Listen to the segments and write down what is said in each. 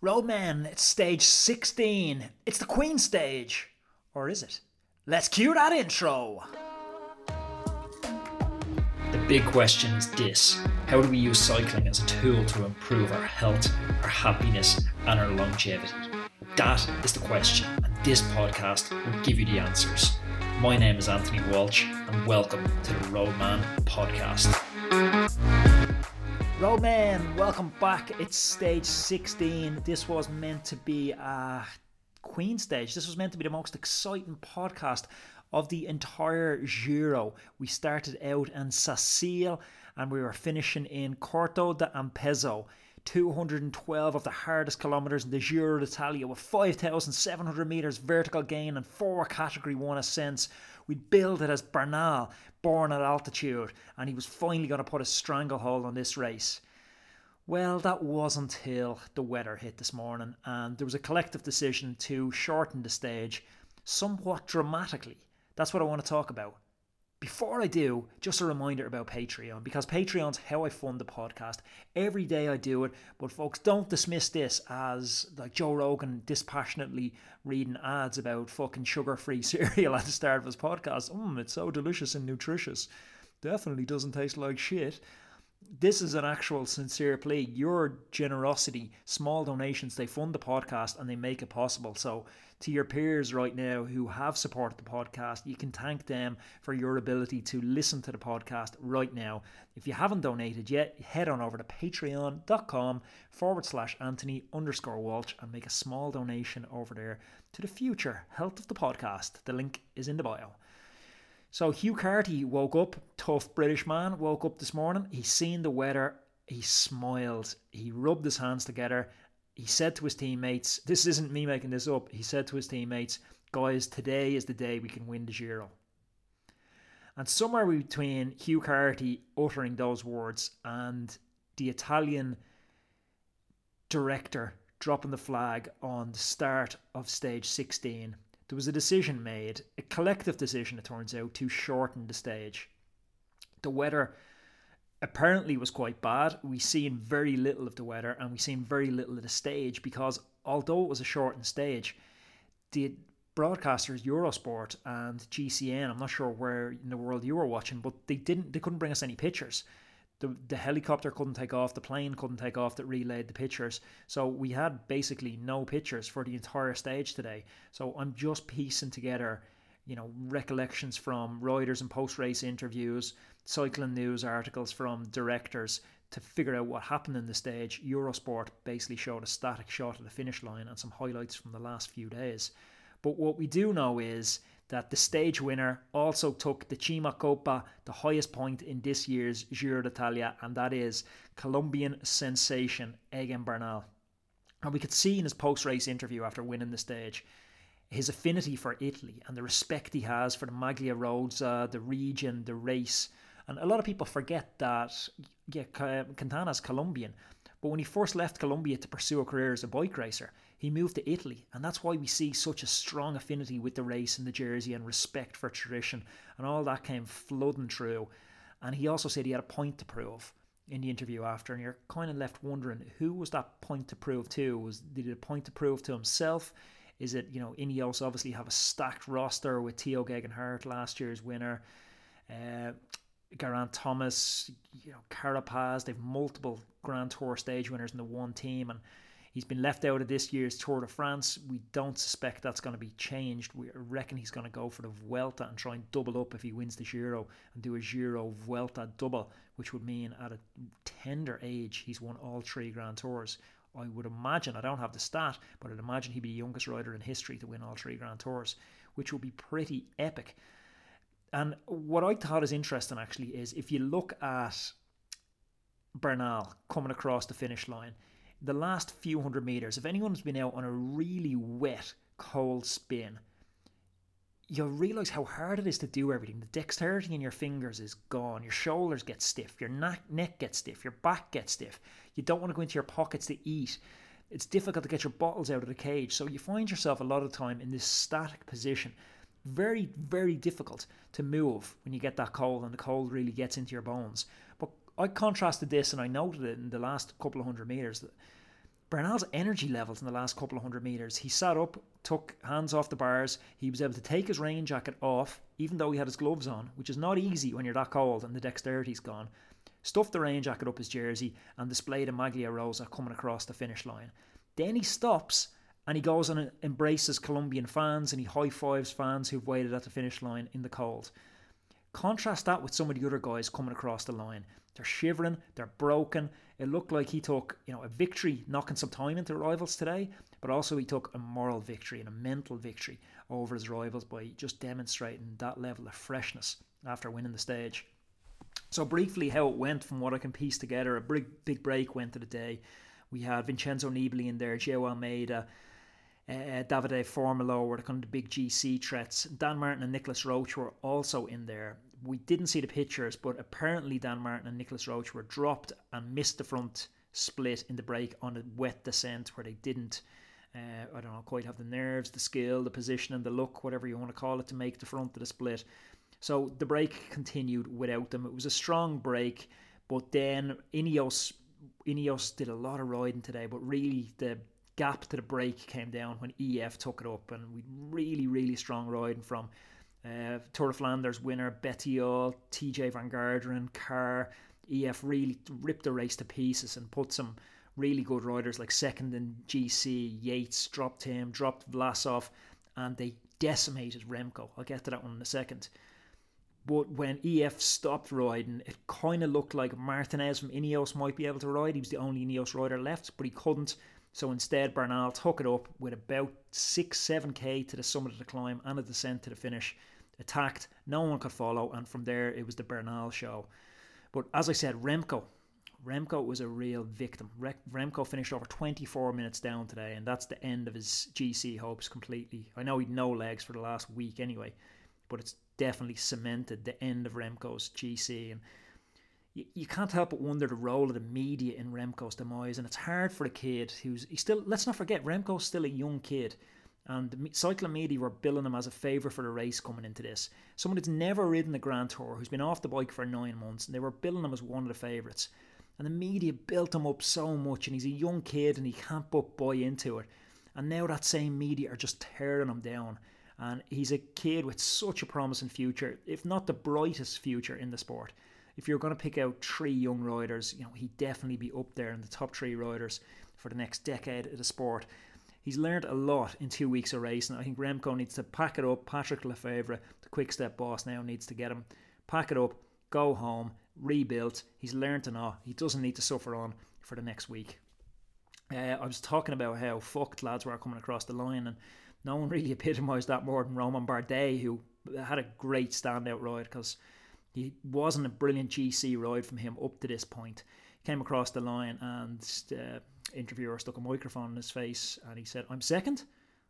Roadman, it's stage 16. It's the Queen stage. Or is it? Let's cue that intro. The big question is this: how do we use cycling as a tool to improve our health, our happiness, and our longevity? That is the question, and this podcast will give you the answers. My name is Anthony Walsh, and welcome to the Roadman Podcast. Roadman, welcome back. It's stage 16. This was meant to be a Queen stage. This was meant to be the most exciting podcast of the entire Giro. We started out in Sacile and we were finishing in Corto d'Ampezzo. 212 of the hardest kilometres in the Giro d'Italia with 5,700 metres vertical gain and 4 Category 1 ascents. We billed it as Bernal, born at altitude, and he was finally going to put a stranglehold on this race. Well, that was until the weather hit this morning, and there was a collective decision to shorten the stage somewhat dramatically. That's what I want to talk about. Before I do, just a reminder about Patreon, because Patreon's how I fund the podcast. Every day I do it, but folks, don't dismiss this as like Joe Rogan dispassionately reading ads about fucking sugar-free cereal at the start of his podcast. It's so delicious and nutritious. Definitely doesn't taste like shit. This is an actual sincere plea. Your generosity, small donations, they fund the podcast and they make it possible. So to your peers right now who have supported the podcast, you can thank them for your ability to listen to the podcast right now. If you haven't donated yet, head on over to patreon.com/Anthony_Walsh and make a small donation over there to the future health of the podcast. The link is in the bio. So Hugh Carty woke up, tough British man, woke up this morning. He's seen the weather. He smiled. He rubbed his hands together. He said to his teammates, this isn't me making this up, he said to his teammates, guys, today is the day we can win the Giro. And somewhere between Hugh Carty uttering those words and the Italian director dropping the flag on the start of stage 16, there was a decision made, a collective decision it turns out, to shorten the stage. The weather apparently was quite bad. We seen very little of the weather and we seen very little of the stage because although it was a shortened stage, the broadcasters Eurosport and GCN, I'm not sure where in the world you were watching, but they couldn't bring us any pictures. The helicopter couldn't take off, the plane couldn't take off that relayed the pictures. So we had basically no pictures for the entire stage today. So I'm just piecing together, recollections from riders and post-race interviews, cycling news articles from directors to figure out what happened in the stage. Eurosport basically showed a static shot of the finish line and some highlights from the last few days. But what we do know is that the stage winner also took the Cima Coppa, the highest point in this year's Giro d'Italia, and that is Colombian sensation Egan Bernal. And we could see in his post-race interview after winning the stage his affinity for Italy and the respect he has for the Maglia Rosa, the region, the race. And a lot of people forget that, Quintana's Colombian, but when he first left Colombia to pursue a career as a bike racer, he moved to Italy, and that's why we see such a strong affinity with the race and the jersey and respect for tradition, and all that came flooding through. And he also said he had a point to prove in the interview after, and you're kind of left wondering, who was that point to prove to? Did it a point to prove to himself? Is it, Ineos obviously have a stacked roster with Theo Gegenhardt, last year's winner, Geraint Thomas, Carapaz. They've multiple Grand Tour stage winners in the one team, and he's been left out of this year's Tour de France. We don't suspect that's going to be changed. We reckon he's going to go for the Vuelta and try and double up if he wins the Giro and do a Giro Vuelta double, which would mean at a tender age he's won all 3 Grand Tours. I would imagine, I don't have the stat, but I'd imagine he'd be the youngest rider in history to win all 3 Grand Tours, which would be pretty epic. And what I thought is interesting actually is if you look at Bernal coming across the finish line, the last few hundred metres, if anyone's been out on a really wet, cold spin, you'll realise how hard it is to do everything. The dexterity in your fingers is gone. Your shoulders get stiff. Your neck gets stiff. Your back gets stiff. You don't want to go into your pockets to eat. It's difficult to get your bottles out of the cage. So you find yourself a lot of the time in this static position. Very, very difficult to move when you get that cold and the cold really gets into your bones. But I contrasted this and I noted it in the last couple of hundred metres that Bernal's energy levels in the last couple of 100 metres, he sat up, took hands off the bars, he was able to take his rain jacket off, even though he had his gloves on, which is not easy when you're that cold and the dexterity's gone, stuffed the rain jacket up his jersey and displayed a Maglia Rosa coming across the finish line. Then he stops and he goes and embraces Colombian fans and he high-fives fans who've waited at the finish line in the cold. Contrast that with some of the other guys coming across the line. They're shivering, they're broken. It looked like he took, a victory, knocking some time into rivals today, but also he took a moral victory and a mental victory over his rivals by just demonstrating that level of freshness after winning the stage. So briefly how it went from what I can piece together, a big break went to the day. We had Vincenzo Nibali in there, João Almeida, Davide Formolo were the kind of the big GC threats. Dan Martin and Nicholas Roach were also in there. We didn't see the pictures, but apparently Dan Martin and Nicholas Roach were dropped and missed the front split in the break on a wet descent where they didn't, quite have the nerves, the skill, the position and the look, whatever you want to call it, to make the front of the split. So the break continued without them. It was a strong break, but then Ineos did a lot of riding today, but really the gap to the break came down when EF took it up, and we really strong riding from Tour of Flanders winner Bettiol, TJ Van Garderen, Carr. EF really ripped the race to pieces and put some really good riders like second in GC. Yates dropped him, dropped Vlasov, and they decimated Remco. I'll get to that one in a second. But when EF stopped riding, it kind of looked like Martinez from Ineos might be able to ride. He was the only Ineos rider left, but he couldn't. So instead, Bernal took it up with about 6-7k to the summit of the climb and a descent to the finish. Attacked, no one could follow, and from there it was the Bernal show. But as I said, Remco was a real victim. Remco finished over 24 minutes down today, and that's the end of his GC hopes completely. I know he'd no legs for the last week anyway, but it's definitely cemented the end of Remco's GC. And you can't help but wonder the role of the media in Remco's demise, and it's hard for a kid he's still, let's not forget, Remco's still a young kid, and the cycling media were billing him as a favourite for the race coming into this. Someone that's never ridden the Grand Tour, who's been off the bike for 9 months, and they were billing him as one of the favourites. And the media built him up so much, and he's a young kid and he can't but buy into it. And now that same media are just tearing him down. And he's a kid with such a promising future, if not the brightest future in the sport. If you're going to pick out 3 young riders, he'd definitely be up there in the top 3 riders for the next decade of the sport. He's learned a lot in 2 weeks of racing. I think Remco needs to pack it up. Patrick Lefevere, the Quick Step boss, now needs to get him, pack it up, go home, rebuilt. He's learned enough. He doesn't need to suffer on for the next week. I was talking about how fucked lads were coming across the line, and no one really epitomised that more than Romain Bardet, who had a great standout ride because he wasn't a brilliant GC ride from him up to this point. Came across the line and the interviewer stuck a microphone in his face and he said, "I'm second."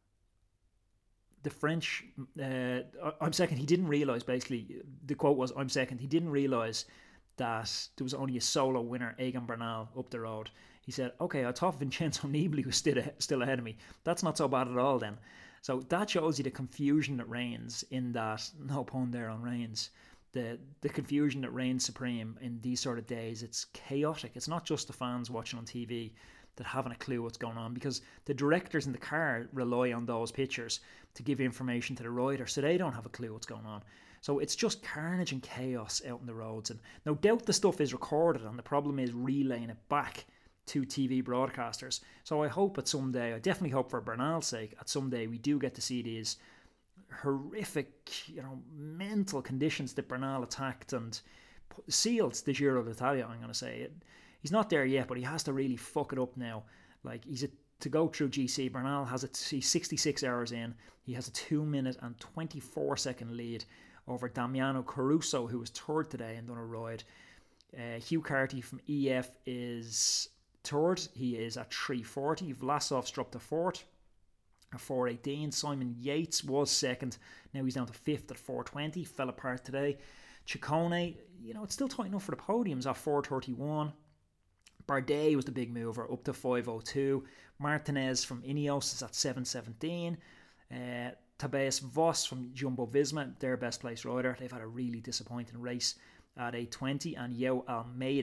The French, I'm second. He didn't realise, basically, the quote was, "I'm second." He didn't realise that there was only a solo winner, Egan Bernal, up the road. He said, "Okay, I thought Vincenzo Nibali was still ahead of me. That's not so bad at all then." So that shows you the confusion that reigns in that, no pun there on reigns, the confusion that reigns supreme in these sort of days. It's chaotic. It's not just the fans watching on TV that haven't a clue what's going on, because the directors in the car rely on those pictures to give information to the rider, so they don't have a clue what's going on. So it's just carnage and chaos out on the roads, and no doubt the stuff is recorded, and the problem is relaying it back to TV broadcasters. So I hope at some day, I definitely hope for Bernal's sake, at some day we do get to see these horrific, mental conditions that Bernal attacked and sealed the Giro d'Italia, I'm going to say. He's not there yet, but he has to really fuck it up now. Like, to go through GC, Bernal he's 66 hours in. He has a 2-minute and 24-second lead over Damiano Caruso, who was third today and done a ride. Hugh Carty from EF is third. He is at 3:40. Vlasov's dropped to fourth at 4:18. Simon Yates was second. Now he's down to fifth at 4:20. Fell apart today. Ciccone, it's still tight enough for the podiums at 4:31. Bardet was the big mover, up to 5:02. Martinez from Ineos is at 7:17. Tobias Voss from Jumbo-Visma, their best placed rider. They've had a really disappointing race at 8:20. And João Almeida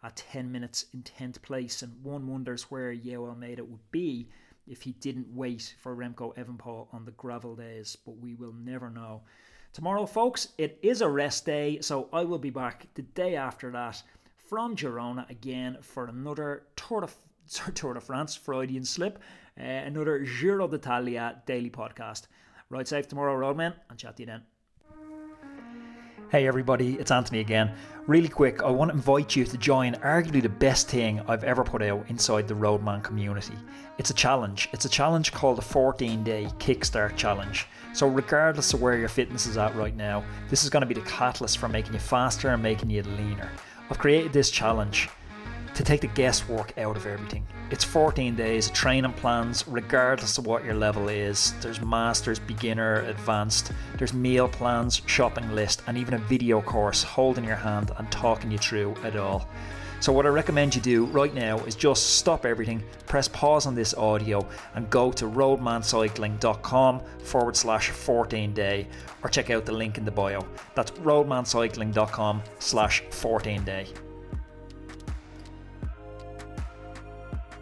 at 10 minutes in 10th place, and one wonders where Yao Almeida would be if he didn't wait for Remco Evenepoel on the gravel days, but we will never know. Tomorrow, folks, it is a rest day, so I will be back the day after that from Girona again for another Tour de France, Freudian slip, another Giro d'Italia daily podcast. Ride safe tomorrow, roadmen, and chat to you then. Hey everybody, it's Anthony again. Really quick, I want to invite you to join arguably the best thing I've ever put out inside the Roadman community. It's a challenge. It's a challenge called the 14-day Kickstart Challenge. So regardless of where your fitness is at right now, this is going to be the catalyst for making you faster and making you leaner. I've created this challenge to take the guesswork out of everything. It's 14 days of training plans regardless of what your level is. There's masters, beginner, advanced. There's meal plans, shopping list, and even a video course holding your hand and talking you through it all. So what I recommend you do right now is just stop everything, press pause on this audio and go to roadmancycling.com/14day or check out the link in the bio. That's roadmancycling.com/14day.